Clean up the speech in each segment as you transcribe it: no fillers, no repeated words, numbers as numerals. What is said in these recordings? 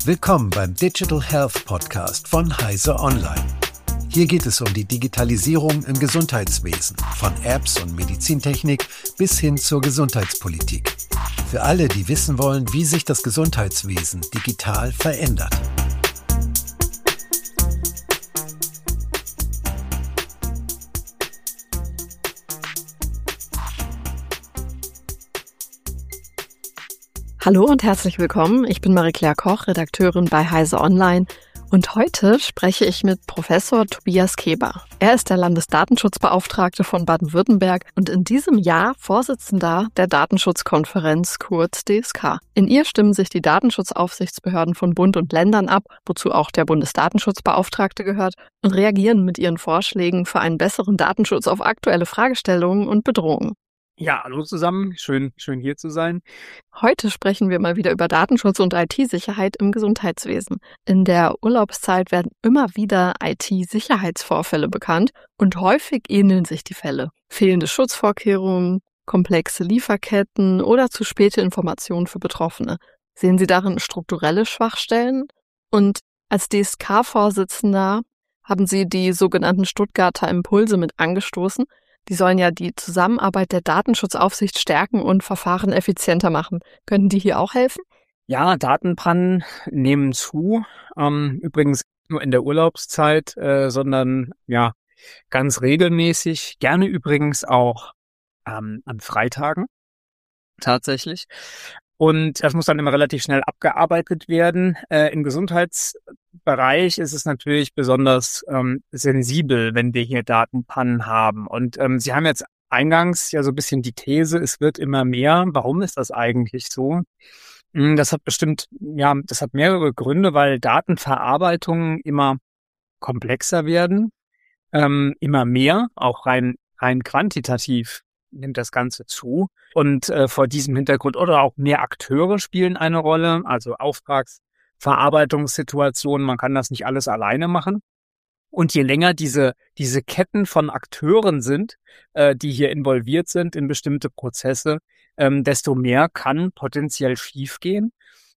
Willkommen beim Digital Health Podcast von Heise Online. Hier geht es um die Digitalisierung im Gesundheitswesen, von Apps und Medizintechnik bis hin zur Gesundheitspolitik. Für alle, die wissen wollen, wie sich das Gesundheitswesen digital verändert. Hallo und herzlich willkommen. Ich bin Marie-Claire Koch, Redakteurin bei Heise Online. Und heute spreche ich mit Professor Tobias Keber. Er ist der Landesdatenschutzbeauftragte von Baden-Württemberg und in diesem Jahr Vorsitzender der Datenschutzkonferenz, kurz DSK. In ihr stimmen sich die Datenschutzaufsichtsbehörden von Bund und Ländern ab, wozu auch der Bundesdatenschutzbeauftragte gehört, und reagieren mit ihren Vorschlägen für einen besseren Datenschutz auf aktuelle Fragestellungen und Bedrohungen. Ja, hallo zusammen. Schön hier zu sein. Heute sprechen wir mal wieder über Datenschutz und IT-Sicherheit im Gesundheitswesen. In der Urlaubszeit werden immer wieder IT-Sicherheitsvorfälle bekannt und häufig ähneln sich die Fälle. Fehlende Schutzvorkehrungen, komplexe Lieferketten oder zu späte Informationen für Betroffene. Sehen Sie darin strukturelle Schwachstellen? Und als DSK-Vorsitzender haben Sie die sogenannten Stuttgarter Impulse mit angestoßen. Die sollen ja die Zusammenarbeit der Datenschutzaufsicht stärken und Verfahren effizienter machen. Könnten die hier auch helfen? Ja, Datenpannen nehmen zu. Übrigens nur in der Urlaubszeit, sondern ja ganz regelmäßig. Gerne übrigens auch an Freitagen tatsächlich. Und das muss dann immer relativ schnell abgearbeitet werden. Im Gesundheitsbereich ist es natürlich besonders sensibel, wenn wir hier Datenpannen haben. Und Sie haben jetzt eingangs ja so ein bisschen die These, es wird immer mehr. Warum ist das eigentlich so? Das hat mehrere Gründe, weil Datenverarbeitungen immer komplexer werden, immer mehr, auch rein quantitativ nimmt das Ganze zu. Und vor diesem Hintergrund oder auch mehr Akteure spielen eine Rolle, also Auftragsverarbeitungssituationen, man kann das nicht alles alleine machen. Und je länger diese Ketten von Akteuren sind, die hier involviert sind in bestimmte Prozesse, desto mehr kann potenziell schiefgehen.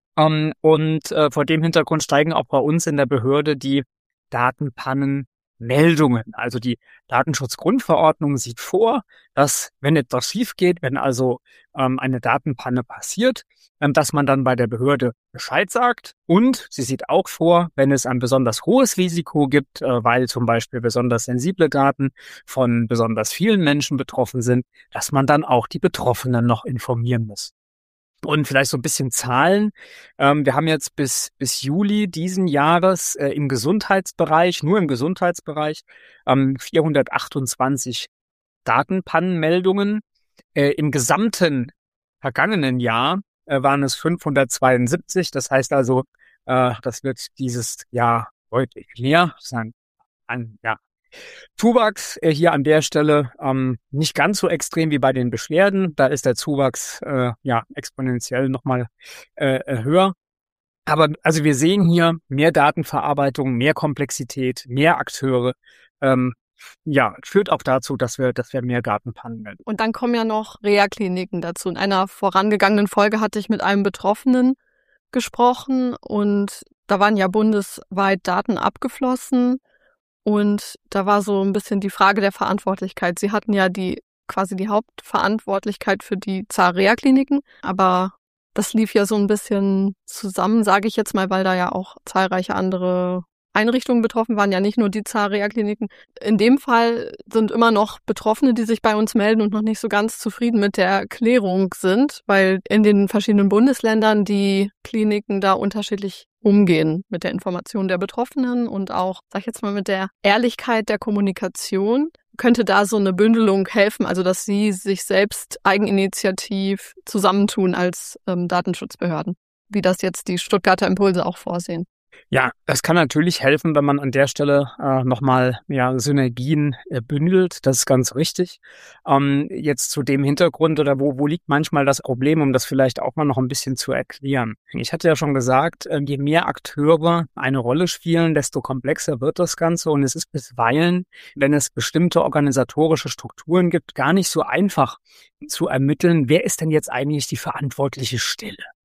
Vor dem Hintergrund steigen auch bei uns in der Behörde die Datenpannenmeldungen. Also die Datenschutzgrundverordnung sieht vor, dass, wenn etwas schief geht, wenn also eine Datenpanne passiert, dass man dann bei der Behörde Bescheid sagt. Und sie sieht auch vor, wenn es ein besonders hohes Risiko gibt, weil zum Beispiel besonders sensible Daten von besonders vielen Menschen betroffen sind, dass man dann auch die Betroffenen noch informieren muss. Und vielleicht so ein bisschen Zahlen. Wir haben jetzt bis Juli diesen Jahres im Gesundheitsbereich, nur im Gesundheitsbereich, 428 Datenpannenmeldungen. Im gesamten vergangenen Jahr waren es 572. Das heißt also, das wird dieses Jahr deutlich mehr sein. Zuwachs hier an der Stelle nicht ganz so extrem wie bei den Beschwerden. Da ist der Zuwachs exponentiell nochmal höher. Aber also wir sehen hier mehr Datenverarbeitung, mehr Komplexität, mehr Akteure. Führt auch dazu, dass wir mehr Datenpannen melden. Und dann kommen ja noch Reha-Kliniken dazu. In einer vorangegangenen Folge hatte ich mit einem Betroffenen gesprochen und da waren ja bundesweit Daten abgeflossen. Und da war so ein bisschen die Frage der Verantwortlichkeit. Sie hatten ja quasi die Hauptverantwortlichkeit für die Reha-Kliniken, aber das lief ja so ein bisschen zusammen, sage ich jetzt mal, weil da ja auch zahlreiche andere Einrichtungen betroffen waren, ja nicht nur die Reha-Kliniken. In dem Fall sind immer noch Betroffene, die sich bei uns melden und noch nicht so ganz zufrieden mit der Erklärung sind, weil in den verschiedenen Bundesländern die Kliniken da unterschiedlich umgehen mit der Information der Betroffenen und auch, sag ich jetzt mal, mit der Ehrlichkeit der Kommunikation. Könnte da so eine Bündelung helfen, also dass Sie sich selbst eigeninitiativ zusammentun als Datenschutzbehörden, wie das jetzt die Stuttgarter Impulse auch vorsehen? Ja, das kann natürlich helfen, wenn man an der Stelle nochmal Synergien bündelt. Das ist ganz richtig. Jetzt zu dem Hintergrund oder wo liegt manchmal das Problem, um das vielleicht auch mal noch ein bisschen zu erklären. Ich hatte ja schon gesagt, je mehr Akteure eine Rolle spielen, desto komplexer wird das Ganze. Und es ist bisweilen, wenn es bestimmte organisatorische Strukturen gibt, gar nicht so einfach zu ermitteln, wer ist denn jetzt eigentlich die verantwortliche Stelle.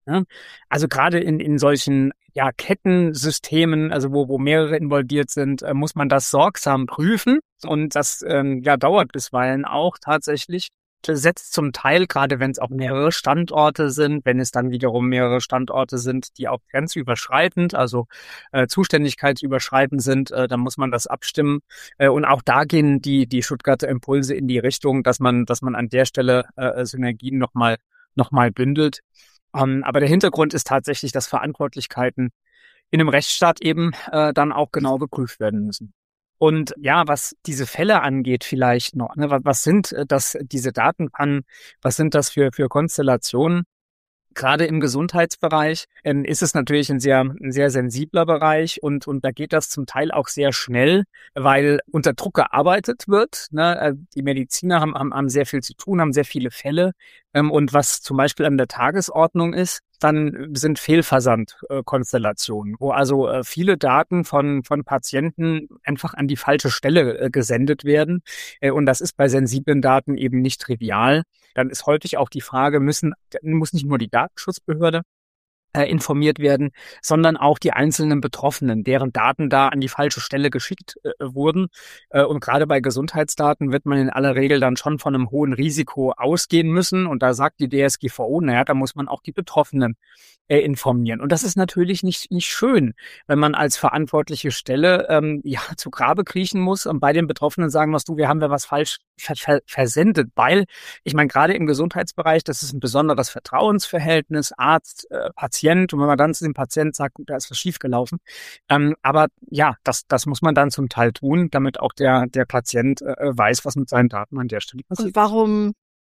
Ne? Also gerade in solchen Kettensystemen, also wo mehrere involviert sind, muss man das sorgsam prüfen. Und das dauert bisweilen auch tatsächlich. Setzt zum Teil, gerade wenn es auch mehrere Standorte sind, wenn es dann wiederum mehrere Standorte sind, die auch grenzüberschreitend, also zuständigkeitsüberschreitend sind, dann muss man das abstimmen. Und auch da gehen die Stuttgarter Impulse in die Richtung, dass man an der Stelle Synergien noch mal bündelt. Aber der Hintergrund ist tatsächlich, dass Verantwortlichkeiten in einem Rechtsstaat eben dann auch genau geprüft werden müssen. Und ja, was diese Fälle angeht vielleicht noch, ne, was sind diese Datenpannen, was sind das für Konstellationen? Gerade im Gesundheitsbereich ist es natürlich ein sehr sensibler Bereich und da geht das zum Teil auch sehr schnell, weil unter Druck gearbeitet wird. Ne? Die Mediziner haben sehr viel zu tun, haben sehr viele Fälle. Und was zum Beispiel an der Tagesordnung ist, dann sind Fehlversandkonstellationen, wo also viele Daten von Patienten einfach an die falsche Stelle gesendet werden. Und das ist bei sensiblen Daten eben nicht trivial. Dann ist häufig auch die Frage, muss nicht nur die Datenschutzbehörde informiert werden, sondern auch die einzelnen Betroffenen, deren Daten da an die falsche Stelle geschickt wurden. Und gerade bei Gesundheitsdaten wird man in aller Regel dann schon von einem hohen Risiko ausgehen müssen. Und da sagt die DSGVO, da muss man auch die Betroffenen informieren. Und das ist natürlich nicht schön, wenn man als verantwortliche Stelle zu Grabe kriechen muss und bei den Betroffenen sagen muss, wir haben was falsch versendet, weil ich meine, gerade im Gesundheitsbereich, das ist ein besonderes Vertrauensverhältnis, Arzt, Patient, und wenn man dann zu dem Patienten sagt, gut, da ist was schiefgelaufen. Aber ja, das muss man dann zum Teil tun, damit auch der Patient weiß, was mit seinen Daten an der Stelle passiert. Und warum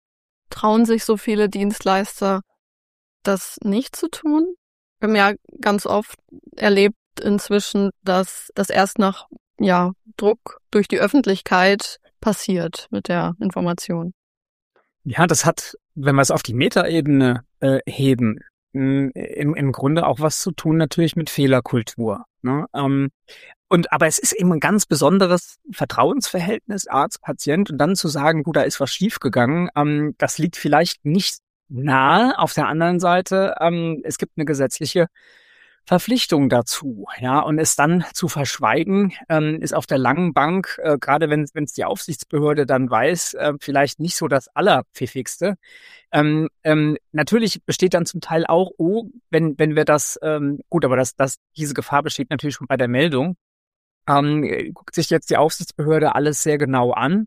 trauen sich so viele Dienstleister, das nicht zu tun? Wir haben ja ganz oft erlebt inzwischen, dass das erst nach Druck durch die Öffentlichkeit passiert mit der Information. Ja, das hat, wenn wir es auf die Metaebene heben, im Grunde auch was zu tun natürlich mit Fehlerkultur. Ne? Aber es ist eben ein ganz besonderes Vertrauensverhältnis Arzt-Patient und dann zu sagen, da ist was schiefgegangen, das liegt vielleicht nicht nahe. Auf der anderen Seite, es gibt eine gesetzliche Verpflichtung dazu, und es dann zu verschweigen, ist auf der langen Bank, gerade wenn es die Aufsichtsbehörde dann weiß, vielleicht nicht so das Allerpfiffigste. Natürlich besteht dann zum Teil auch, wenn wir das, aber diese Gefahr besteht natürlich schon bei der Meldung, guckt sich jetzt die Aufsichtsbehörde alles sehr genau an.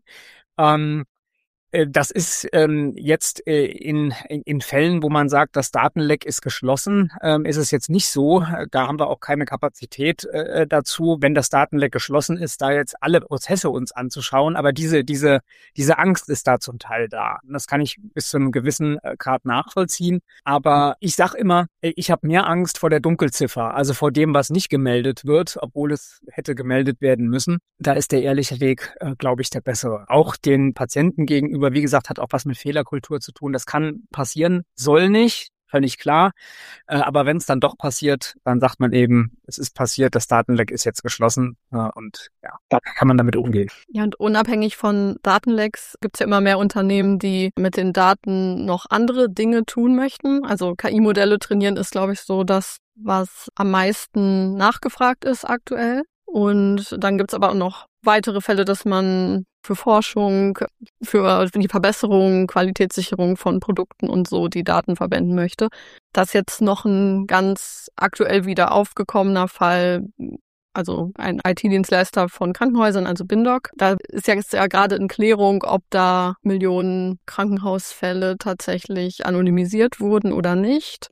Das ist jetzt in Fällen, wo man sagt, das Datenleck ist geschlossen, ist es jetzt nicht so. Da haben wir auch keine Kapazität dazu, wenn das Datenleck geschlossen ist, da jetzt alle Prozesse uns anzuschauen. Aber diese Angst ist da zum Teil da. Und das kann ich bis zu einem gewissen Grad nachvollziehen. Aber ich sage immer, ich habe mehr Angst vor der Dunkelziffer, also vor dem, was nicht gemeldet wird, obwohl es hätte gemeldet werden müssen. Da ist der ehrliche Weg, glaube ich, der bessere. Auch den Patienten gegenüber, wie gesagt, hat auch was mit Fehlerkultur zu tun. Das kann passieren, soll nicht, völlig klar. Aber wenn es dann doch passiert, dann sagt man eben, es ist passiert, das Datenleck ist jetzt geschlossen und da kann man damit umgehen. Ja, und unabhängig von Datenlecks gibt es ja immer mehr Unternehmen, die mit den Daten noch andere Dinge tun möchten. Also KI-Modelle trainieren ist, glaube ich, so das, was am meisten nachgefragt ist aktuell. Und dann gibt's aber auch noch weitere Fälle, dass man für Forschung, für die Verbesserung, Qualitätssicherung von Produkten und so die Daten verwenden möchte. Das ist jetzt noch ein ganz aktuell wieder aufgekommener Fall, also ein IT-Dienstleister von Krankenhäusern, also Bindoc. Da ist ja gerade in Klärung, ob da Millionen Krankenhausfälle tatsächlich anonymisiert wurden oder nicht.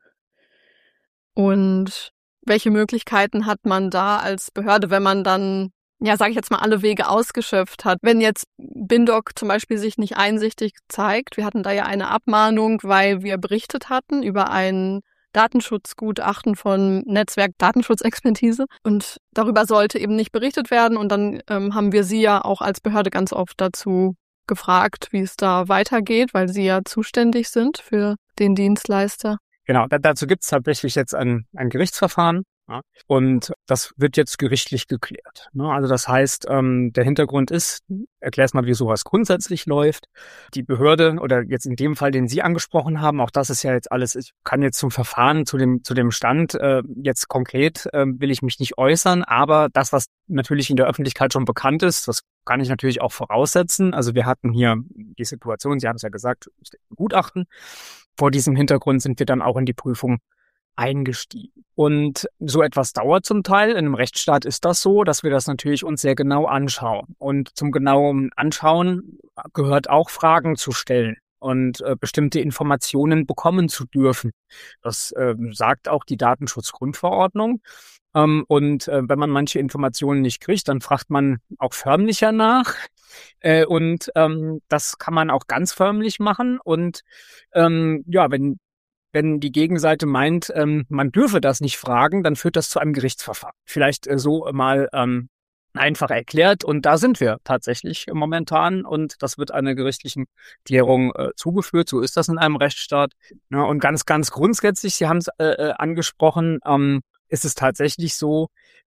Und welche Möglichkeiten hat man da als Behörde, wenn man dann, sage ich jetzt mal, alle Wege ausgeschöpft hat? Wenn jetzt Bindoc zum Beispiel sich nicht einsichtig zeigt, wir hatten da ja eine Abmahnung, weil wir berichtet hatten über ein Datenschutzgutachten von Netzwerk Datenschutzexpertise und darüber sollte eben nicht berichtet werden und dann haben wir Sie ja auch als Behörde ganz oft dazu gefragt, wie es da weitergeht, weil Sie ja zuständig sind für den Dienstleister. Genau, dazu gibt es tatsächlich jetzt ein Gerichtsverfahren Ja? Und das wird jetzt gerichtlich geklärt. Ne? Also das heißt, der Hintergrund ist, erklär's mal, wie sowas grundsätzlich läuft. Die Behörde oder jetzt in dem Fall, den Sie angesprochen haben, auch das ist ja jetzt alles, ich kann jetzt zum Verfahren, zu dem Stand jetzt konkret will ich mich nicht äußern, aber das, was natürlich in der Öffentlichkeit schon bekannt ist, das kann ich natürlich auch voraussetzen. Also wir hatten hier die Situation, Sie haben es ja gesagt, Gutachten. Vor diesem Hintergrund sind wir dann auch in die Prüfung eingestiegen. Und so etwas dauert zum Teil. In einem Rechtsstaat ist das so, dass wir das natürlich uns sehr genau anschauen. Und zum genauen Anschauen gehört auch Fragen zu stellen und bestimmte Informationen bekommen zu dürfen. Das sagt auch die Datenschutzgrundverordnung. Und wenn man manche Informationen nicht kriegt, dann fragt man auch förmlicher nach. Und das kann man auch ganz förmlich machen. Und ja, wenn die Gegenseite meint, man dürfe das nicht fragen, dann führt das zu einem Gerichtsverfahren. Vielleicht so mal einfach erklärt. Und da sind wir tatsächlich momentan. Und das wird einer gerichtlichen Klärung zugeführt. So ist das in einem Rechtsstaat. Ja, und ganz, ganz grundsätzlich, Sie haben es angesprochen, ist es tatsächlich so,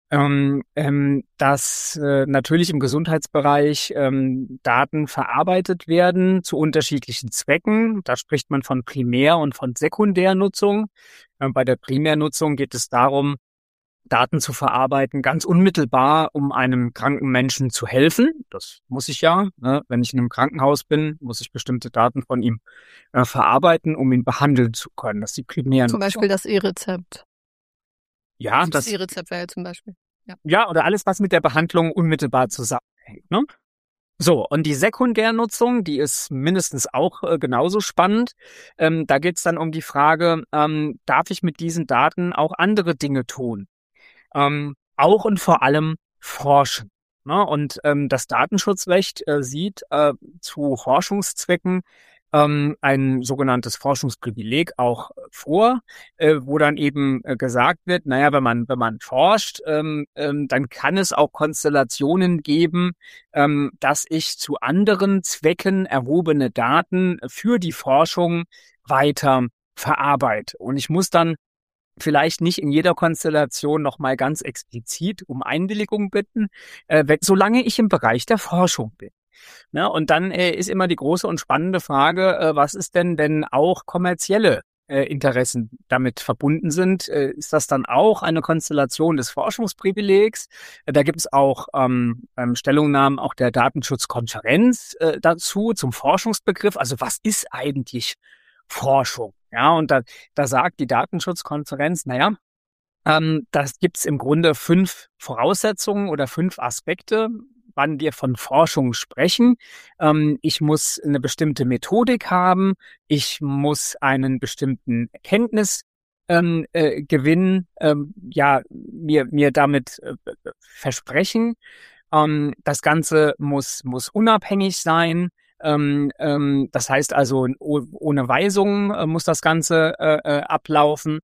dass natürlich im Gesundheitsbereich Daten verarbeitet werden zu unterschiedlichen Zwecken. Da spricht man von Primär- und von Sekundärnutzung. Bei der Primärnutzung geht es darum, Daten zu verarbeiten, ganz unmittelbar, um einem kranken Menschen zu helfen. Das muss ich ja. Ne? Wenn ich in einem Krankenhaus bin, muss ich bestimmte Daten von ihm verarbeiten, um ihn behandeln zu können. Das ist die Primärnutzung. Zum Beispiel das E-Rezept. Ja, das E-Rezept wäre ja zum Beispiel. Ja, oder alles, was mit der Behandlung unmittelbar zusammenhängt. Ne? So, und die Sekundärnutzung, die ist mindestens auch genauso spannend. Da geht's dann um die Frage, darf ich mit diesen Daten auch andere Dinge tun? Auch und vor allem forschen. Ne? Und das Datenschutzrecht sieht zu Forschungszwecken ein sogenanntes Forschungsprivileg auch vor, wo dann eben gesagt wird, naja, wenn man forscht, dann kann es auch Konstellationen geben, dass ich zu anderen Zwecken erhobene Daten für die Forschung weiter verarbeite. Und ich muss dann vielleicht nicht in jeder Konstellation nochmal ganz explizit um Einwilligung bitten, solange ich im Bereich der Forschung bin. Ne? Und dann ist immer die große und spannende Frage, was ist denn auch kommerzielle Interessen damit verbunden sind? Ist das dann auch eine Konstellation des Forschungsprivilegs? Da gibt es auch Stellungnahmen auch der Datenschutzkonferenz dazu zum Forschungsbegriff. Also was ist eigentlich Forschung? Ja, und da sagt die Datenschutzkonferenz, naja, das gibt's im Grunde 5 Voraussetzungen oder 5 Aspekte, wann wir von Forschung sprechen. Ich muss eine bestimmte Methodik haben, ich muss einen bestimmten Erkenntnisgewinn mir damit versprechen. Das Ganze muss unabhängig sein. Das heißt also, ohne Weisung muss das Ganze ablaufen.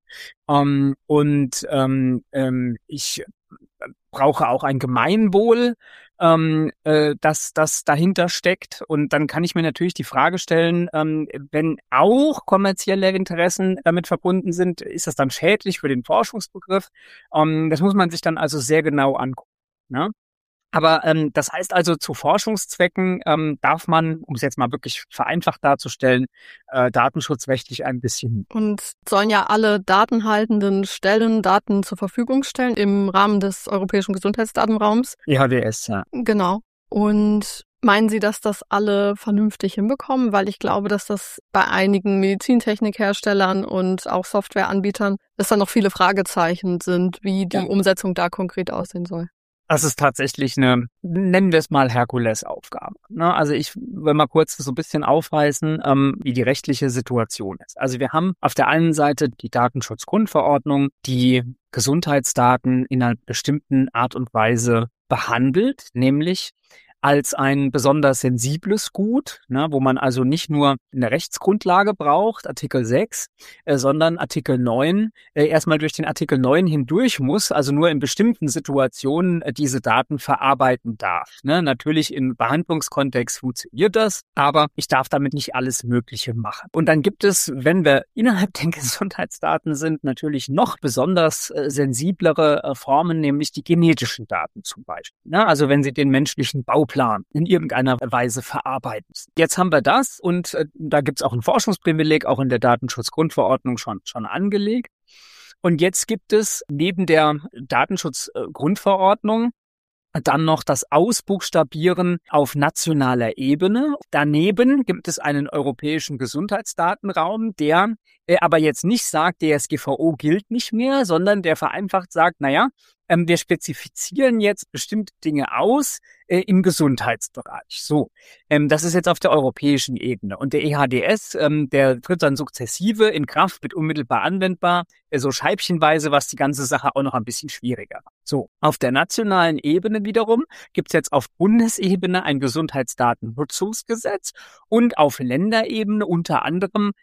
Ich brauche auch ein Gemeinwohl, das dahinter steckt. Und dann kann ich mir natürlich die Frage stellen, wenn auch kommerzielle Interessen damit verbunden sind, ist das dann schädlich für den Forschungsbegriff? Das muss man sich dann also sehr genau angucken. Ne? Aber das heißt also, zu Forschungszwecken darf man, um es jetzt mal wirklich vereinfacht darzustellen, datenschutzrechtlich ein bisschen. Und sollen ja alle datenhaltenden Stellen Daten zur Verfügung stellen im Rahmen des Europäischen Gesundheitsdatenraums. EHDS, ja. Genau. Und meinen Sie, dass das alle vernünftig hinbekommen? Weil ich glaube, dass das bei einigen Medizintechnikherstellern und auch Softwareanbietern, dass da noch viele Fragezeichen sind, wie die Umsetzung da konkret aussehen soll. Das ist tatsächlich eine, nennen wir es mal, Herkulesaufgabe. Ne? Also ich will mal kurz so ein bisschen aufreißen, wie die rechtliche Situation ist. Also wir haben auf der einen Seite die Datenschutzgrundverordnung, die Gesundheitsdaten in einer bestimmten Art und Weise behandelt, nämlich als ein besonders sensibles Gut, ne, wo man also nicht nur eine Rechtsgrundlage braucht, Artikel 6, sondern Artikel 9, erstmal durch den Artikel 9 hindurch muss, also nur in bestimmten Situationen diese Daten verarbeiten darf. Ne. Natürlich im Behandlungskontext funktioniert das, aber ich darf damit nicht alles Mögliche machen. Und dann gibt es, wenn wir innerhalb der Gesundheitsdaten sind, natürlich noch besonders sensiblere Formen, nämlich die genetischen Daten zum Beispiel. Ne. Also wenn Sie den menschlichen Bauplan in irgendeiner Weise verarbeiten. Jetzt haben wir das und da gibt es auch ein Forschungsprivileg, auch in der Datenschutzgrundverordnung schon angelegt. Und jetzt gibt es neben der Datenschutzgrundverordnung dann noch das Ausbuchstabieren auf nationaler Ebene. Daneben gibt es einen europäischen Gesundheitsdatenraum, der aber jetzt nicht sagt, DSGVO gilt nicht mehr, sondern der vereinfacht sagt, wir spezifizieren jetzt bestimmte Dinge aus im Gesundheitsbereich. So, das ist jetzt auf der europäischen Ebene. Und der EHDS, der tritt dann sukzessive in Kraft, wird unmittelbar anwendbar, so scheibchenweise, was die ganze Sache auch noch ein bisschen schwieriger macht. So, auf der nationalen Ebene wiederum gibt es jetzt auf Bundesebene ein Gesundheitsdatennutzungsgesetz und auf Länderebene unter anderem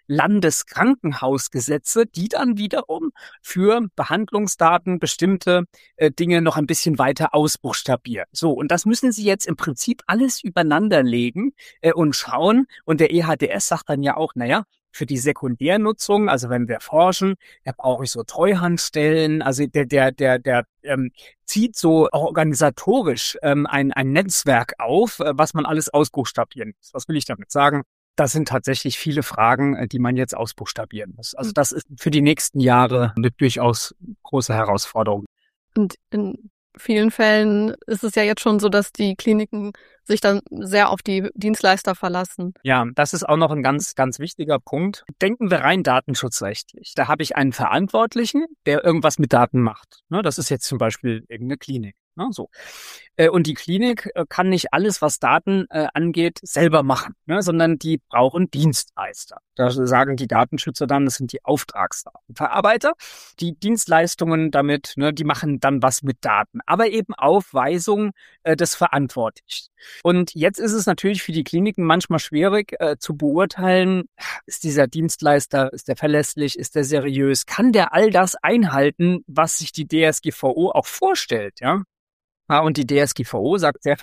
Landeskrankenhausgesetze, die dann wiederum für Behandlungsdaten bestimmte Dinge noch ein bisschen weiter ausbuchstabieren. So, und das müssen Sie jetzt im Prinzip alles übereinander legen und schauen. Und der EHDS sagt dann ja auch, für die Sekundärnutzung, also wenn wir forschen, da brauche ich so Treuhandstellen, also der zieht so organisatorisch ein Netzwerk auf, was man alles ausbuchstabieren muss. Was will ich damit sagen? Das sind tatsächlich viele Fragen, die man jetzt ausbuchstabieren muss. Also das ist für die nächsten Jahre eine durchaus große Herausforderung. Und in vielen Fällen ist es ja jetzt schon so, dass die Kliniken sich dann sehr auf die Dienstleister verlassen. Ja, das ist auch noch ein ganz, ganz wichtiger Punkt. Denken wir rein datenschutzrechtlich. Da habe ich einen Verantwortlichen, der irgendwas mit Daten macht. Das ist jetzt zum Beispiel irgendeine Klinik. So. Und die Klinik kann nicht alles, was Daten angeht, selber machen, sondern die brauchen Dienstleister. Da sagen die Datenschützer dann, das sind die Auftragsdatenverarbeiter. Die Dienstleistungen damit, die machen dann was mit Daten, aber eben auf Weisung des Verantwortlichen. Und jetzt ist es natürlich für die Kliniken manchmal schwierig zu beurteilen, ist dieser Dienstleister, ist der verlässlich, ist der seriös, kann der all das einhalten, was sich die DSGVO auch vorstellt, ja? Und die DSGVO sagt sehr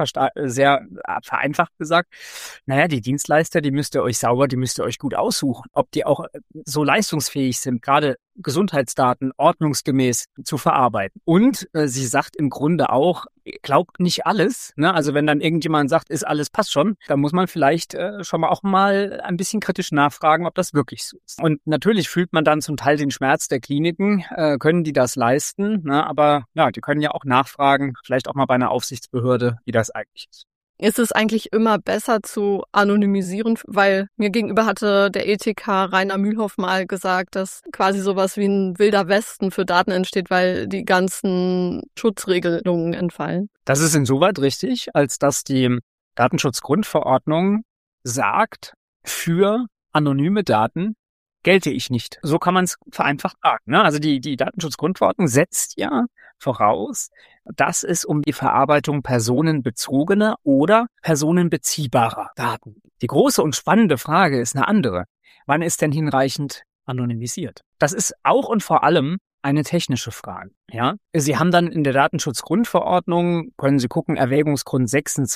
vereinfacht gesagt, die Dienstleister, die müsst ihr euch gut aussuchen, ob die auch so leistungsfähig sind, gerade Gesundheitsdaten ordnungsgemäß zu verarbeiten. Und sie sagt im Grunde auch, glaubt nicht alles. Also wenn dann irgendjemand sagt, passt schon, dann muss man vielleicht schon mal auch mal ein bisschen kritisch nachfragen, ob das wirklich so ist. Und natürlich fühlt man dann zum Teil den Schmerz der Kliniken, können die das leisten? Aber die können ja auch nachfragen, vielleicht auch mal bei einer Aufsichtsbehörde, wie das eigentlich ist. Ist es eigentlich immer besser zu anonymisieren? Weil mir gegenüber hatte der Ethiker Rainer Mühlhoff mal gesagt, dass quasi sowas wie ein wilder Westen für Daten entsteht, weil die ganzen Schutzregelungen entfallen. Das ist insoweit richtig, als dass die Datenschutzgrundverordnung sagt, für anonyme Daten gelte ich nicht. So kann man es vereinfacht sagen. Also die Datenschutzgrundverordnung setzt ja voraus, dass es um die Verarbeitung personenbezogener oder personenbeziehbarer Daten geht. Die große und spannende Frage ist eine andere. Wann ist denn hinreichend anonymisiert? Das ist auch und vor allem eine technische Frage. Ja, Sie haben dann in der Datenschutzgrundverordnung, können Sie gucken, Erwägungsgrund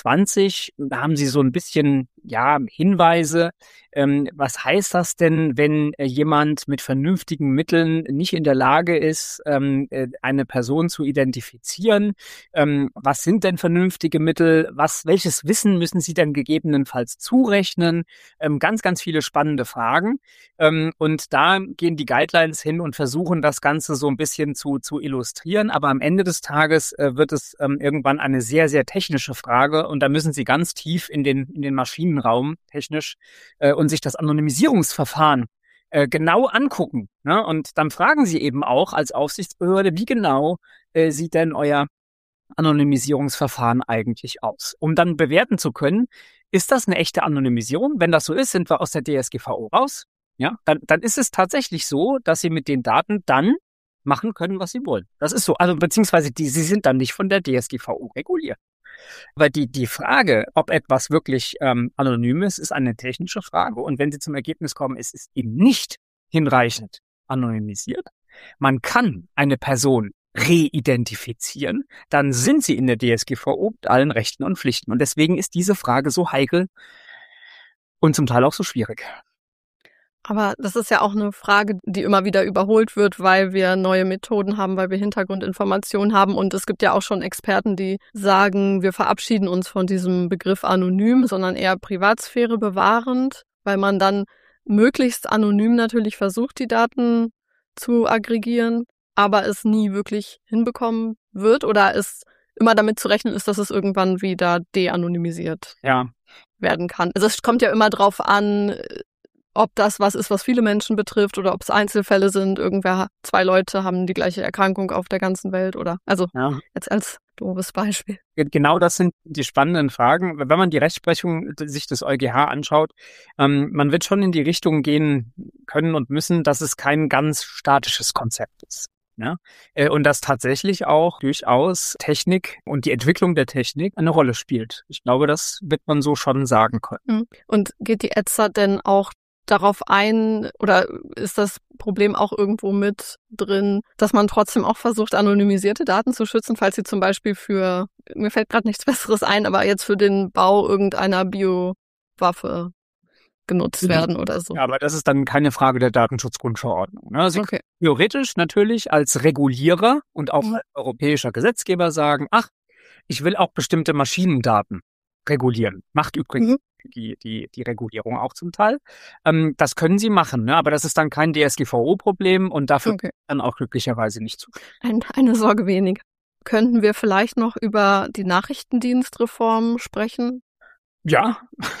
26, da haben Sie so ein bisschen Hinweise. Was heißt das denn, wenn jemand mit vernünftigen Mitteln nicht in der Lage ist, eine Person zu identifizieren? Was sind denn vernünftige Mittel? Welches Wissen müssen Sie denn gegebenenfalls zurechnen? Ganz, ganz viele spannende Fragen. Und da gehen die Guidelines hin und versuchen das Ganze so ein bisschen zu illustrieren. Aber am Ende des Tages wird es irgendwann eine sehr, sehr technische Frage. Und da müssen Sie ganz tief in den Maschinenraum technisch und sich das Anonymisierungsverfahren genau angucken. Und dann fragen Sie eben auch als Aufsichtsbehörde, wie genau sieht denn euer Anonymisierungsverfahren eigentlich aus? Um dann bewerten zu können, ist das eine echte Anonymisierung? Wenn das so ist, sind wir aus der DSGVO raus. Ja, dann ist es tatsächlich so, dass Sie mit den Daten dann machen können, was Sie wollen. Das ist so. Also beziehungsweise sie sind dann nicht von der DSGVO reguliert. Weil die Frage, ob etwas wirklich anonym ist eine technische Frage. Und wenn Sie zum Ergebnis kommen, es ist eben nicht hinreichend anonymisiert, man kann eine Person reidentifizieren, dann sind sie in der DSGVO mit allen Rechten und Pflichten. Und deswegen ist diese Frage so heikel und zum Teil auch so schwierig. Aber das ist ja auch eine Frage, die immer wieder überholt wird, weil wir neue Methoden haben, weil wir Hintergrundinformationen haben. Und es gibt ja auch schon Experten, die sagen, wir verabschieden uns von diesem Begriff anonym, sondern eher Privatsphäre bewahrend, weil man dann möglichst anonym natürlich versucht, die Daten zu aggregieren, aber es nie wirklich hinbekommen wird oder es immer damit zu rechnen ist, dass es irgendwann wieder de-anonymisiert werden kann. Also es kommt ja immer drauf an, ob das was ist, was viele Menschen betrifft oder ob es Einzelfälle sind. 2 Leute haben die gleiche Erkrankung auf der ganzen Welt oder jetzt als doofes Beispiel. Genau das sind die spannenden Fragen. Wenn man die Rechtsprechung sich des EuGH anschaut, man wird schon in die Richtung gehen können und müssen, dass es kein ganz statisches Konzept ist. Ja? Und dass tatsächlich auch durchaus Technik und die Entwicklung der Technik eine Rolle spielt. Ich glaube, das wird man so schon sagen können. Und geht die ETSA denn auch darauf ein oder ist das Problem auch irgendwo mit drin, dass man trotzdem auch versucht, anonymisierte Daten zu schützen, falls sie zum Beispiel mir fällt gerade nichts Besseres ein, aber jetzt für den Bau irgendeiner Biowaffe genutzt werden oder so. Ja, aber das ist dann keine Frage der Datenschutzgrundverordnung. Ne? Sie können theoretisch natürlich als Regulierer und auch als europäischer Gesetzgeber sagen, ich will auch bestimmte Maschinendaten regulieren. Macht übrigens die Regulierung auch zum Teil. Das können sie machen, ne? Aber das ist dann kein DSGVO-Problem und dafür dann auch glücklicherweise nicht zu. Eine Sorge weniger. Könnten wir vielleicht noch über die Nachrichtendienstreform sprechen? Ja.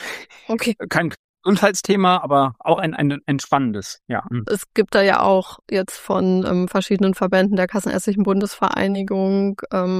Okay. Kein Gesundheitsthema, aber auch ein spannendes, ja. Es gibt da ja auch jetzt von verschiedenen Verbänden der Kassenärztlichen Bundesvereinigung,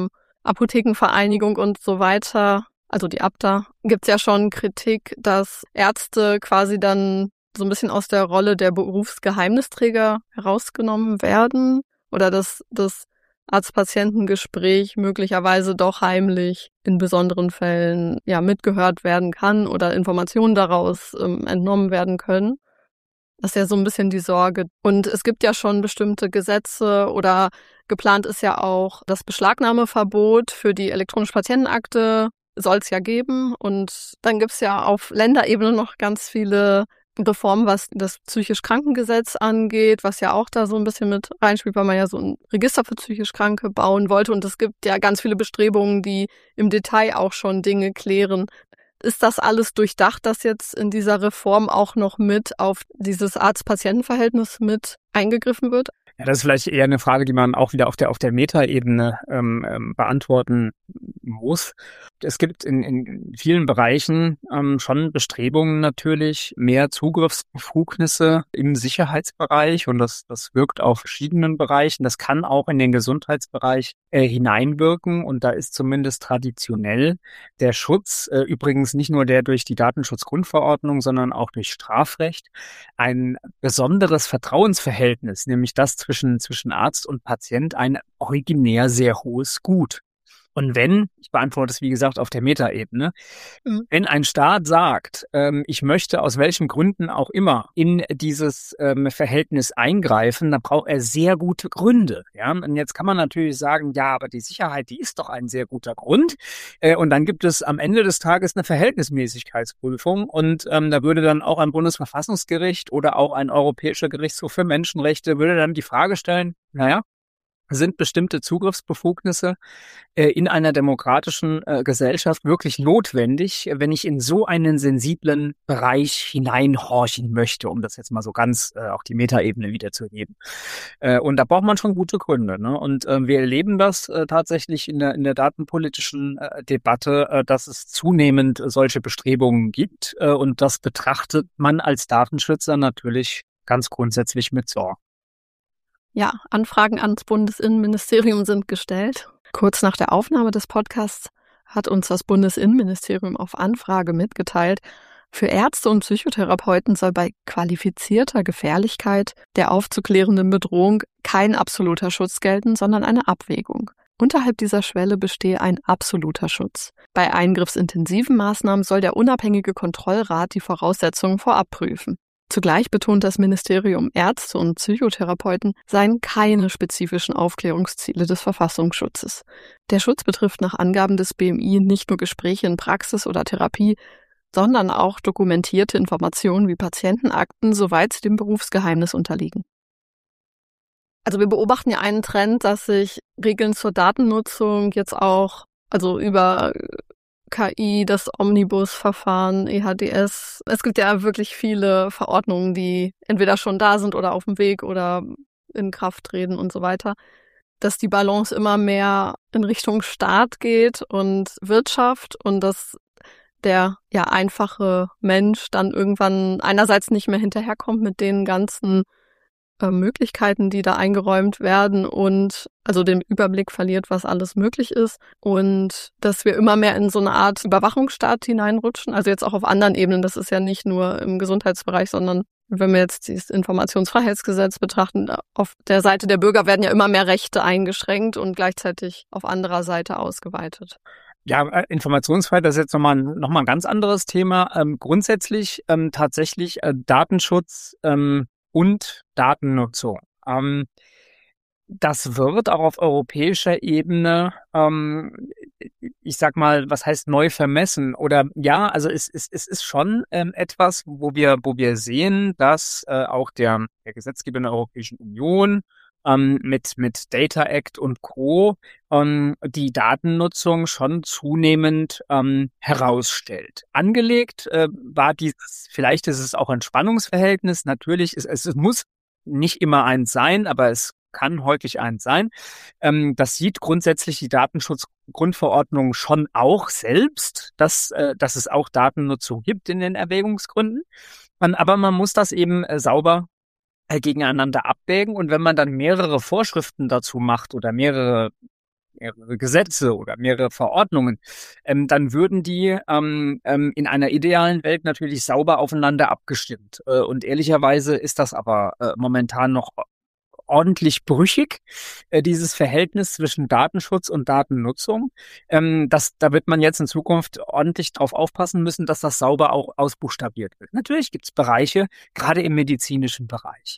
Apothekenvereinigung und so weiter, also die ABDA, gibt's ja schon Kritik, dass Ärzte quasi dann so ein bisschen aus der Rolle der Berufsgeheimnisträger herausgenommen werden oder dass das Arzt-Patienten-Gespräch möglicherweise doch heimlich in besonderen Fällen mitgehört werden kann oder Informationen daraus entnommen werden können. Das ist ja so ein bisschen die Sorge. Und es gibt ja schon bestimmte Gesetze oder geplant ist ja auch das Beschlagnahmeverbot für die elektronische Patientenakte soll es ja geben. Und dann gibt's ja auf Länderebene noch ganz viele Reformen, was das Psychisch-Krankengesetz angeht, was ja auch da so ein bisschen mit reinspielt, weil man ja so ein Register für psychisch Kranke bauen wollte. Und es gibt ja ganz viele Bestrebungen, die im Detail auch schon Dinge klären. Ist das alles durchdacht, dass jetzt in dieser Reform auch noch mit auf dieses Arzt-Patienten-Verhältnis mit eingegriffen wird? Ja, das ist vielleicht eher eine Frage, die man auch wieder auf der Metaebene beantworten muss. Es gibt in vielen Bereichen schon Bestrebungen natürlich, mehr Zugriffsbefugnisse im Sicherheitsbereich und das wirkt auf verschiedenen Bereichen. Das kann auch in den Gesundheitsbereich hineinwirken und da ist zumindest traditionell der Schutz, übrigens nicht nur der durch die Datenschutzgrundverordnung, sondern auch durch Strafrecht, ein besonderes Vertrauensverhältnis, nämlich das zwischen Arzt und Patient, ein originär sehr hohes Gut. Und ich beantworte es wie gesagt auf der Metaebene, wenn ein Staat sagt, ich möchte aus welchen Gründen auch immer in dieses Verhältnis eingreifen, dann braucht er sehr gute Gründe. Ja? Und jetzt kann man natürlich sagen, ja, aber die Sicherheit, die ist doch ein sehr guter Grund. Und dann gibt es am Ende des Tages eine Verhältnismäßigkeitsprüfung und da würde dann auch ein Bundesverfassungsgericht oder auch ein Europäischer Gerichtshof für Menschenrechte würde dann die Frage stellen, sind bestimmte Zugriffsbefugnisse in einer demokratischen Gesellschaft wirklich notwendig, wenn ich in so einen sensiblen Bereich hineinhorchen möchte, um das jetzt mal so ganz auch die Metaebene wiederzugeben. Und da braucht man schon gute Gründe. Ne? Und wir erleben das tatsächlich in der datenpolitischen Debatte, dass es zunehmend solche Bestrebungen gibt. Und das betrachtet man als Datenschützer natürlich ganz grundsätzlich mit Sorge. Ja, Anfragen ans Bundesinnenministerium sind gestellt. Kurz nach der Aufnahme des Podcasts hat uns das Bundesinnenministerium auf Anfrage mitgeteilt, für Ärzte und Psychotherapeuten soll bei qualifizierter Gefährlichkeit der aufzuklärenden Bedrohung kein absoluter Schutz gelten, sondern eine Abwägung. Unterhalb dieser Schwelle bestehe ein absoluter Schutz. Bei eingriffsintensiven Maßnahmen soll der unabhängige Kontrollrat die Voraussetzungen vorab prüfen. Zugleich betont das Ministerium, Ärzte und Psychotherapeuten seien keine spezifischen Aufklärungsziele des Verfassungsschutzes. Der Schutz betrifft nach Angaben des BMI nicht nur Gespräche in Praxis oder Therapie, sondern auch dokumentierte Informationen wie Patientenakten, soweit sie dem Berufsgeheimnis unterliegen. Also wir beobachten ja einen Trend, dass sich Regeln zur Datennutzung jetzt auch, also über KI, das Omnibus-Verfahren, EHDS. Es gibt ja wirklich viele Verordnungen, die entweder schon da sind oder auf dem Weg oder in Kraft treten und so weiter, dass die Balance immer mehr in Richtung Staat geht und Wirtschaft und dass der einfache Mensch dann irgendwann einerseits nicht mehr hinterherkommt mit den ganzen Möglichkeiten, die da eingeräumt werden und also den Überblick verliert, was alles möglich ist und dass wir immer mehr in so eine Art Überwachungsstaat hineinrutschen, also jetzt auch auf anderen Ebenen, das ist ja nicht nur im Gesundheitsbereich, sondern wenn wir jetzt dieses Informationsfreiheitsgesetz betrachten, auf der Seite der Bürger werden ja immer mehr Rechte eingeschränkt und gleichzeitig auf anderer Seite ausgeweitet. Ja, Informationsfreiheit, das ist jetzt nochmal ein ganz anderes Thema. Grundsätzlich tatsächlich Datenschutz und Datennutzung. Das wird auch auf europäischer Ebene, ich sag mal, was heißt neu vermessen? Oder ja, also es ist schon etwas, wo wir sehen, dass auch der Gesetzgeber in der Europäischen Union mit Data Act und Co. Die Datennutzung schon zunehmend herausstellt. Angelegt war vielleicht ist es auch ein Spannungsverhältnis. Natürlich, es muss nicht immer eins sein, aber es kann häufig eins sein. Das sieht grundsätzlich die Datenschutzgrundverordnung schon auch selbst, dass es auch Datennutzung gibt in den Erwägungsgründen. Aber man muss das eben sauber gegeneinander abwägen. Und wenn man dann mehrere Vorschriften dazu macht oder mehrere Gesetze oder mehrere Verordnungen, dann würden die in einer idealen Welt natürlich sauber aufeinander abgestimmt. Und ehrlicherweise ist das aber momentan noch ordentlich brüchig, dieses Verhältnis zwischen Datenschutz und Datennutzung. Da wird man jetzt in Zukunft ordentlich drauf aufpassen müssen, dass das sauber auch ausbuchstabiert wird. Natürlich gibt es Bereiche, gerade im medizinischen Bereich.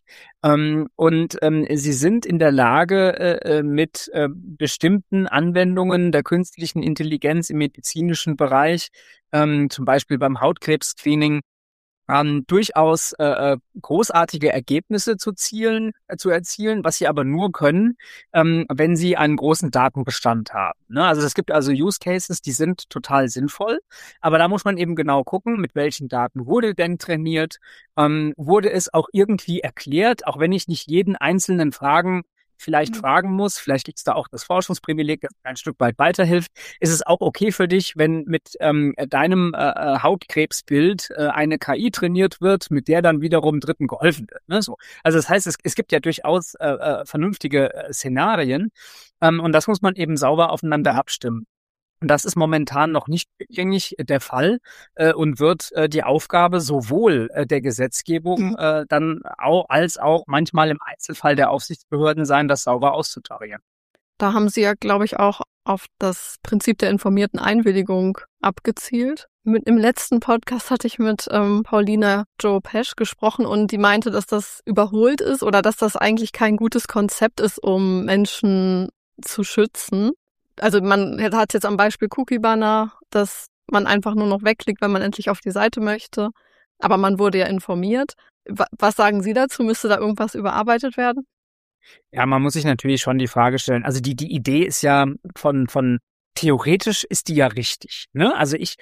Sie sind in der Lage, mit bestimmten Anwendungen der künstlichen Intelligenz im medizinischen Bereich, zum Beispiel beim Hautkrebs-Screening, durchaus großartige Ergebnisse zu erzielen, was sie aber nur können, wenn sie einen großen Datenbestand haben. Ne? Also es gibt also Use Cases, die sind total sinnvoll, aber da muss man eben genau gucken, mit welchen Daten wurde denn trainiert, wurde es auch irgendwie erklärt, auch wenn ich nicht jeden einzelnen fragen muss, vielleicht gibt es da auch das Forschungsprivileg, das ein Stück weit weiterhilft. Ist es auch okay für dich, wenn mit deinem Hautkrebsbild eine KI trainiert wird, mit der dann wiederum Dritten geholfen wird? Ne? So. Also das heißt, es gibt ja durchaus vernünftige Szenarien und das muss man eben sauber aufeinander abstimmen. Und das ist momentan noch nicht gängig der Fall und wird die Aufgabe sowohl der Gesetzgebung dann auch als auch manchmal im Einzelfall der Aufsichtsbehörden sein, das sauber auszutarieren. Da haben Sie ja, glaube ich, auch auf das Prinzip der informierten Einwilligung abgezielt. Im letzten Podcast hatte ich mit Paulina Jo Pesch gesprochen und die meinte, dass das überholt ist oder dass das eigentlich kein gutes Konzept ist, um Menschen zu schützen. Also man hat jetzt am Beispiel Cookie-Banner, dass man einfach nur noch wegklickt, wenn man endlich auf die Seite möchte. Aber man wurde ja informiert. Was sagen Sie dazu? Müsste da irgendwas überarbeitet werden? Ja, man muss sich natürlich schon die Frage stellen. Also die Idee ist ja von theoretisch ist die ja richtig. Ne? Also ich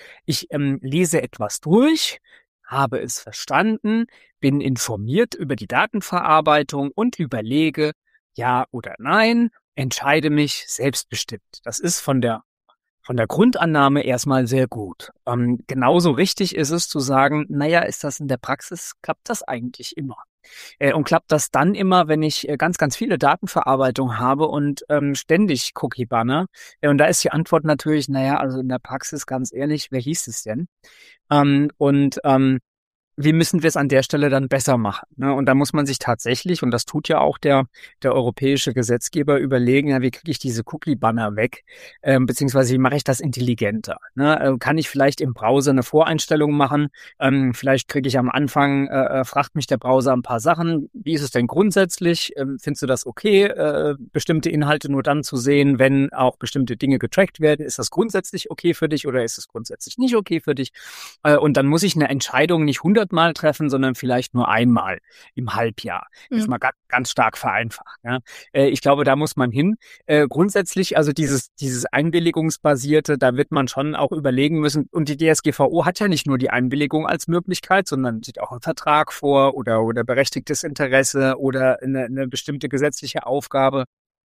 lese etwas durch, habe es verstanden, bin informiert über die Datenverarbeitung und überlege, ja oder nein, entscheide mich selbstbestimmt. Das ist von der Grundannahme erstmal sehr gut. Genauso richtig ist es zu sagen, ist das in der Praxis, klappt das eigentlich immer? Und klappt das dann immer, wenn ich ganz, ganz viele Datenverarbeitung habe und ständig Cookie-Banner? Und da ist die Antwort natürlich, also in der Praxis, ganz ehrlich, wer hieß es denn? wie müssen wir es an der Stelle dann besser machen? Ne? Und da muss man sich tatsächlich, und das tut ja auch der europäische Gesetzgeber, überlegen, ja, wie kriege ich diese Cookie-Banner weg, beziehungsweise wie mache ich das intelligenter? Ne? Kann ich vielleicht im Browser eine Voreinstellung machen? Vielleicht kriege ich am Anfang, fragt mich der Browser ein paar Sachen. Wie ist es denn grundsätzlich? Findest du das okay, bestimmte Inhalte nur dann zu sehen, wenn auch bestimmte Dinge getrackt werden? Ist das grundsätzlich okay für dich oder ist es grundsätzlich nicht okay für dich? Und dann muss ich eine Entscheidung nicht 100-mal treffen, sondern vielleicht nur einmal im Halbjahr. Jetzt mal ganz, ganz stark vereinfacht. Ja. Ich glaube, da muss man hin. Grundsätzlich, also dieses Einwilligungsbasierte, da wird man schon auch überlegen müssen. Und die DSGVO hat ja nicht nur die Einwilligung als Möglichkeit, sondern sieht auch einen Vertrag vor oder berechtigtes Interesse oder eine bestimmte gesetzliche Aufgabe.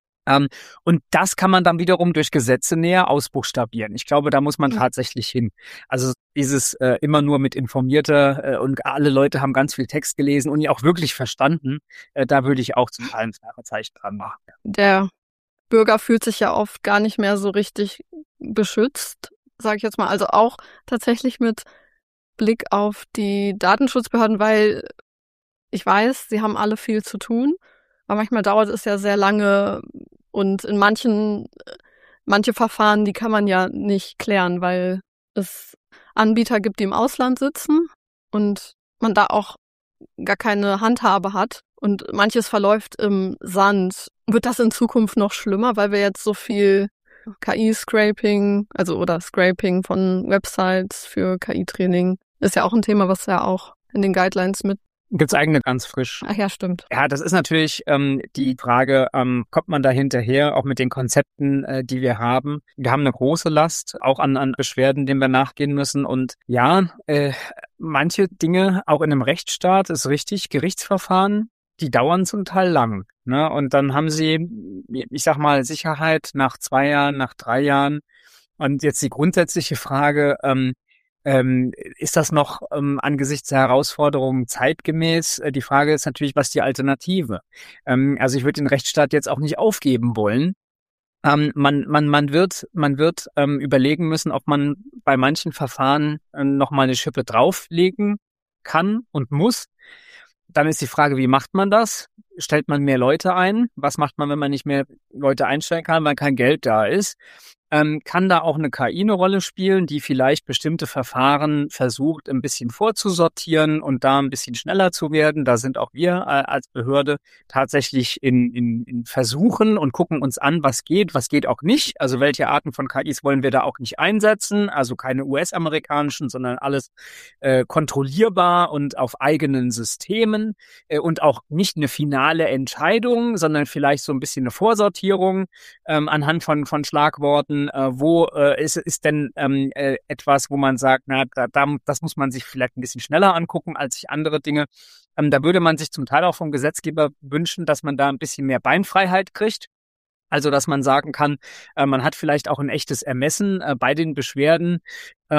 Und das kann man dann wiederum durch Gesetze näher ausbuchstabieren. Ich glaube, da muss man tatsächlich hin. Also dieses immer nur mit informierter und alle Leute haben ganz viel Text gelesen und ihn auch wirklich verstanden, da würde ich auch zum Teil ein Fragezeichen dran machen. Der Bürger fühlt sich ja oft gar nicht mehr so richtig beschützt, sage ich jetzt mal. Also auch tatsächlich mit Blick auf die Datenschutzbehörden, weil ich weiß, sie haben alle viel zu tun, aber manchmal dauert es ja sehr lange und in manche Verfahren, die kann man ja nicht klären, weil es Anbieter gibt, die im Ausland sitzen und man da auch gar keine Handhabe hat und manches verläuft im Sand. Wird das in Zukunft noch schlimmer, weil wir jetzt so viel KI-Scraping, oder Scraping von Websites für KI-Training, ist ja auch ein Thema, was ja auch in den Guidelines mit. Gibt's eigene ganz frisch. Ach ja, stimmt. Ja, das ist natürlich die Frage, kommt man da hinterher, auch mit den Konzepten, die wir haben. Wir haben eine große Last, auch an Beschwerden, denen wir nachgehen müssen. Und ja, manche Dinge, auch in einem Rechtsstaat, ist richtig, Gerichtsverfahren, die dauern zum Teil lang. Ne? Und dann haben sie, ich sag mal, Sicherheit nach 2 Jahren, nach 3 Jahren. Und jetzt die grundsätzliche Frage, ist das noch angesichts der Herausforderungen zeitgemäß? Die Frage ist natürlich, was die Alternative? Also ich würde den Rechtsstaat jetzt auch nicht aufgeben wollen. Man wird überlegen müssen, ob man bei manchen Verfahren noch mal eine Schippe drauflegen kann und muss. Dann ist die Frage, wie macht man das? Stellt man mehr Leute ein? Was macht man, wenn man nicht mehr Leute einstellen kann, weil kein Geld da ist? Kann da auch eine KI eine Rolle spielen, die vielleicht bestimmte Verfahren versucht, ein bisschen vorzusortieren und da ein bisschen schneller zu werden? Da sind auch wir als Behörde tatsächlich in Versuchen und gucken uns an, was geht auch nicht. Also welche Arten von KIs wollen wir da auch nicht einsetzen? Also keine US-amerikanischen, sondern alles kontrollierbar und auf eigenen Systemen und auch nicht eine finale Entscheidung, sondern vielleicht so ein bisschen eine Vorsortierung anhand von Schlagworten. Wo ist denn etwas, wo man sagt, das muss man sich vielleicht ein bisschen schneller angucken als sich andere Dinge. Da würde man sich zum Teil auch vom Gesetzgeber wünschen, dass man da ein bisschen mehr Beinfreiheit kriegt. Also, dass man sagen kann, man hat vielleicht auch ein echtes Ermessen bei den Beschwerden, da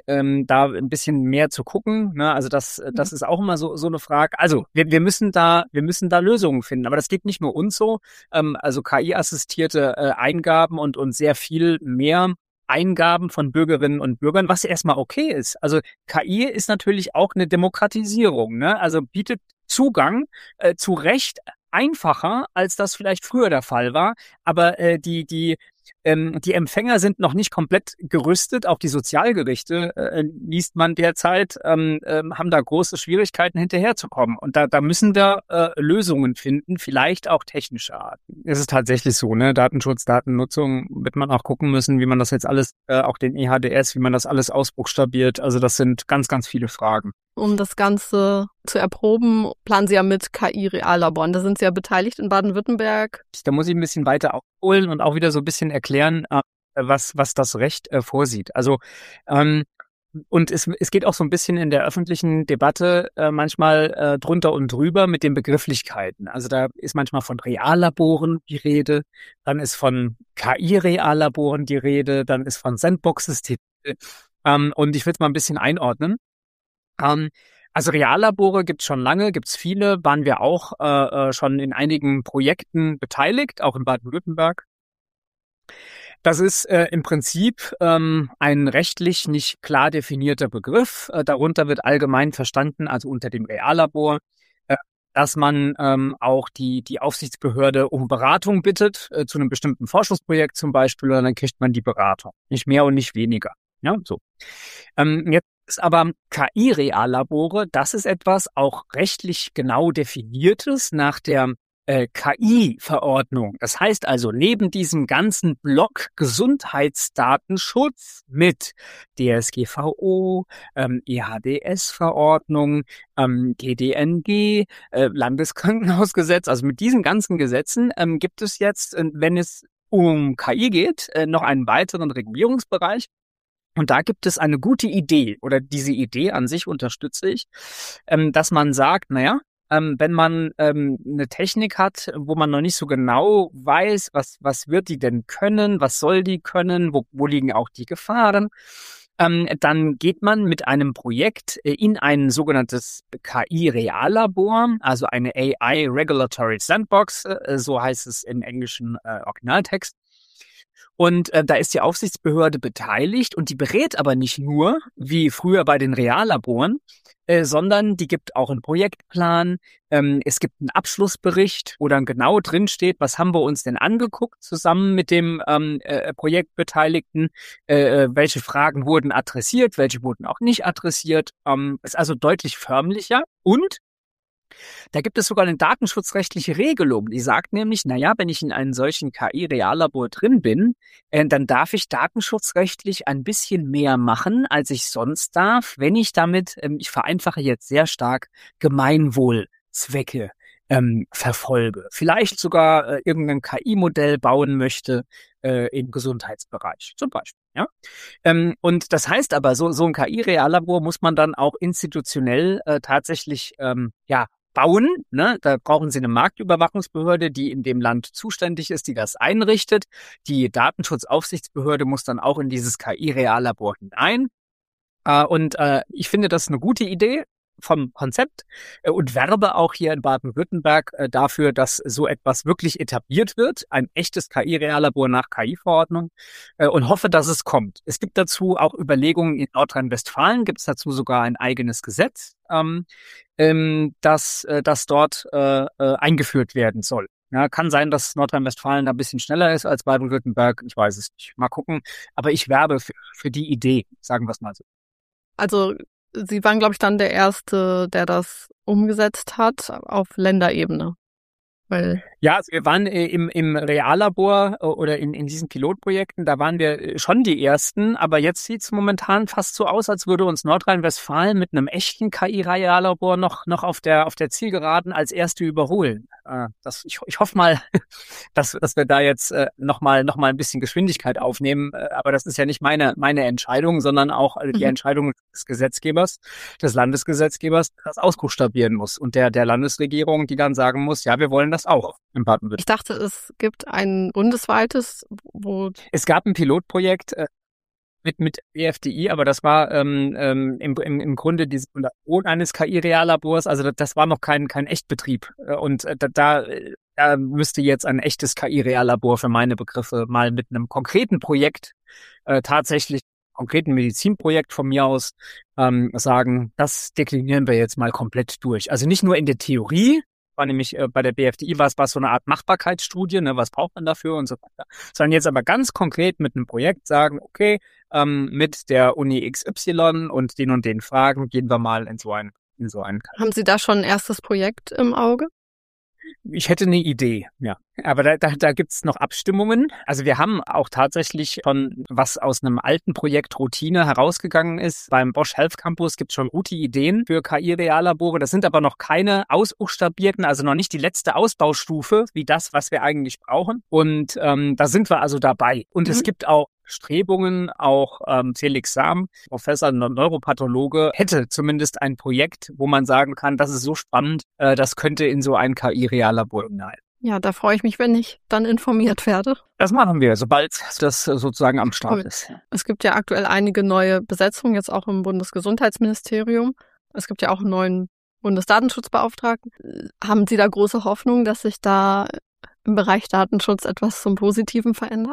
ein bisschen mehr zu gucken. Ne? Also das ist auch immer so eine Frage. Also wir müssen da Lösungen finden. Aber das geht nicht nur uns so. Also KI-assistierte Eingaben und sehr viel mehr Eingaben von Bürgerinnen und Bürgern, was erstmal okay ist. Also KI ist natürlich auch eine Demokratisierung. Ne? Also bietet Zugang zu Recht einfacher, als das vielleicht früher der Fall war. Aber die Empfänger sind noch nicht komplett gerüstet. Auch die Sozialgerichte, liest man derzeit, haben da große Schwierigkeiten hinterherzukommen. Und da müssen wir Lösungen finden, vielleicht auch technische Art. Es ist tatsächlich so, ne? Datenschutz, Datennutzung, wird man auch gucken müssen, wie man das jetzt alles, auch den EHDS, wie man das alles ausbuchstabiert. Also das sind ganz, ganz viele Fragen. Um das Ganze zu erproben, planen Sie ja mit KI-Reallaboren. Da sind Sie ja beteiligt in Baden-Württemberg. Da muss ich ein bisschen weiter aufholen und auch wieder so ein bisschen erklären, was das Recht vorsieht. Also und es geht auch so ein bisschen in der öffentlichen Debatte manchmal drunter und drüber mit den Begrifflichkeiten. Also da ist manchmal von Reallaboren die Rede, dann ist von KI-Reallaboren die Rede, dann ist von Sandboxes die Rede. Und ich will es mal ein bisschen einordnen. Also Reallabore gibt's schon lange, gibt's viele, waren wir auch schon in einigen Projekten beteiligt, auch in Baden-Württemberg. Das ist im Prinzip ein rechtlich nicht klar definierter Begriff. Darunter wird allgemein verstanden, also unter dem Reallabor, dass man auch die Aufsichtsbehörde um Beratung bittet, zu einem bestimmten Forschungsprojekt zum Beispiel, und dann kriegt man die Beratung. Nicht mehr und nicht weniger. Ja, so. Jetzt ist aber KI-Reallabore, das ist etwas auch rechtlich genau definiertes nach der KI-Verordnung. Das heißt also, neben diesem ganzen Block Gesundheitsdatenschutz mit DSGVO, EHDS-Verordnung, GDNG, Landeskrankenhausgesetz, also mit diesen ganzen Gesetzen gibt es jetzt, wenn es um KI geht, noch einen weiteren Regulierungsbereich. Und da gibt es eine gute Idee, oder diese Idee an sich unterstütze ich, dass man sagt, wenn man eine Technik hat, wo man noch nicht so genau weiß, was wird die denn können, was soll die können, wo liegen auch die Gefahren, dann geht man mit einem Projekt in ein sogenanntes KI-Reallabor, also eine AI Regulatory Sandbox, so heißt es im englischen Originaltext. Und da ist die Aufsichtsbehörde beteiligt und die berät aber nicht nur, wie früher bei den Reallaboren, sondern die gibt auch einen Projektplan. Es gibt einen Abschlussbericht, wo dann genau drin steht, was haben wir uns denn angeguckt zusammen mit dem Projektbeteiligten, welche Fragen wurden adressiert, welche wurden auch nicht adressiert. Ist also deutlich förmlicher und da gibt es sogar eine datenschutzrechtliche Regelung, die sagt nämlich, wenn ich in einem solchen KI-Reallabor drin bin, dann darf ich datenschutzrechtlich ein bisschen mehr machen, als ich sonst darf, wenn ich damit, ich vereinfache jetzt sehr stark, Gemeinwohlzwecke verfolge. Vielleicht sogar irgendein KI-Modell bauen möchte im Gesundheitsbereich zum Beispiel. Ja? Und das heißt aber, so ein KI-Reallabor muss man dann auch institutionell tatsächlich bauen, ne? Da brauchen Sie eine Marktüberwachungsbehörde, die in dem Land zuständig ist, die das einrichtet. Die Datenschutzaufsichtsbehörde muss dann auch in dieses KI-Reallabor hinein. Und ich finde das eine gute Idee vom Konzept und werbe auch hier in Baden-Württemberg dafür, dass so etwas wirklich etabliert wird, ein echtes KI-Reallabor nach KI-Verordnung und hoffe, dass es kommt. Es gibt dazu auch Überlegungen in Nordrhein-Westfalen, gibt es dazu sogar ein eigenes Gesetz, das dort eingeführt werden soll. Ja, kann sein, dass Nordrhein-Westfalen da ein bisschen schneller ist als Baden-Württemberg. Ich weiß es nicht. Mal gucken. Aber ich werbe für die Idee, sagen wir es mal so. Also Sie waren, glaube ich, dann der Erste, der das umgesetzt hat auf Länderebene. Ja, also wir waren im Reallabor oder in diesen Pilotprojekten, da waren wir schon die Ersten, aber jetzt sieht's momentan fast so aus, als würde uns Nordrhein-Westfalen mit einem echten KI-Reallabor noch auf der Zielgeraden als Erste überholen. Ich hoffe mal, dass wir da jetzt noch mal ein bisschen Geschwindigkeit aufnehmen, aber das ist ja nicht meine Entscheidung, sondern auch die Entscheidung des Gesetzgebers, des Landesgesetzgebers, das ausbuchstabieren muss und der Landesregierung, die dann sagen muss, ja, wir wollen das auch in Baden-Württemberg. Ich dachte, es gibt ein bundesweites, wo... Es gab ein Pilotprojekt mit BFDI, aber das war im Grunde die Simulation eines KI-Reallabors, also das war noch kein Echtbetrieb. Und da müsste jetzt ein echtes KI-Reallabor für meine Begriffe mal mit einem konkreten Projekt, tatsächlich konkreten Medizinprojekt von mir aus, sagen, das deklinieren wir jetzt mal komplett durch. Also nicht nur in der Theorie, war nämlich bei der BFDI war es so eine Art Machbarkeitsstudie, ne, was braucht man dafür und so weiter, sondern jetzt aber ganz konkret mit einem Projekt sagen, okay, mit der Uni XY und den Fragen gehen wir mal in so einen. Haben Sie da schon ein erstes Projekt im Auge? Ich hätte eine Idee, ja. Aber da gibt's noch Abstimmungen. Also wir haben auch tatsächlich schon, was aus einem alten Projekt Routine herausgegangen ist. Beim Bosch Health Campus gibt's schon gute Ideen für KI-Reallabore. Das sind aber noch keine ausbuchstabierten, also noch nicht die letzte Ausbaustufe, wie das, was wir eigentlich brauchen. Und da sind wir also dabei. Und es gibt auch Strebungen, auch Felix Sam, Professor Neuropathologe, hätte zumindest ein Projekt, wo man sagen kann, das ist so spannend, das könnte in so ein KI-Reallabor hinein. Ja, da freue ich mich, wenn ich dann informiert werde. Das machen wir, sobald das sozusagen am Start ist. Es gibt ja aktuell einige neue Besetzungen, jetzt auch im Bundesgesundheitsministerium. Es gibt ja auch einen neuen Bundesdatenschutzbeauftragten. Haben Sie da große Hoffnung, dass sich da im Bereich Datenschutz etwas zum Positiven verändert?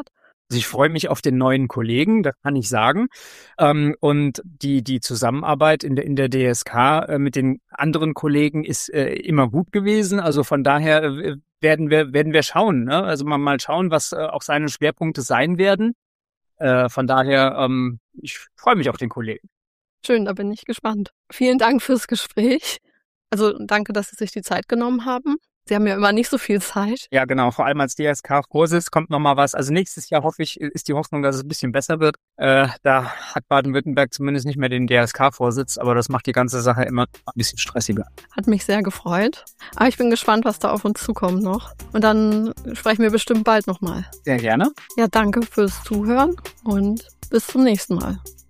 Also ich freue mich auf den neuen Kollegen, das kann ich sagen. Und die Zusammenarbeit in der DSK mit den anderen Kollegen ist immer gut gewesen. Also von daher werden wir schauen, ne? Also mal schauen, was auch seine Schwerpunkte sein werden. Von daher, ich freue mich auf den Kollegen. Schön, da bin ich gespannt. Vielen Dank fürs Gespräch. Also danke, dass Sie sich die Zeit genommen haben. Sie haben ja immer nicht so viel Zeit. Ja, genau. Vor allem als DSK-Vorsitz kommt nochmal was. Also nächstes Jahr hoffe ich, ist die Hoffnung, dass es ein bisschen besser wird. Da hat Baden-Württemberg zumindest nicht mehr den DSK-Vorsitz, aber das macht die ganze Sache immer ein bisschen stressiger. Hat mich sehr gefreut. Aber ich bin gespannt, was da auf uns zukommt noch. Und dann sprechen wir bestimmt bald nochmal. Sehr gerne. Ja, danke fürs Zuhören und bis zum nächsten Mal.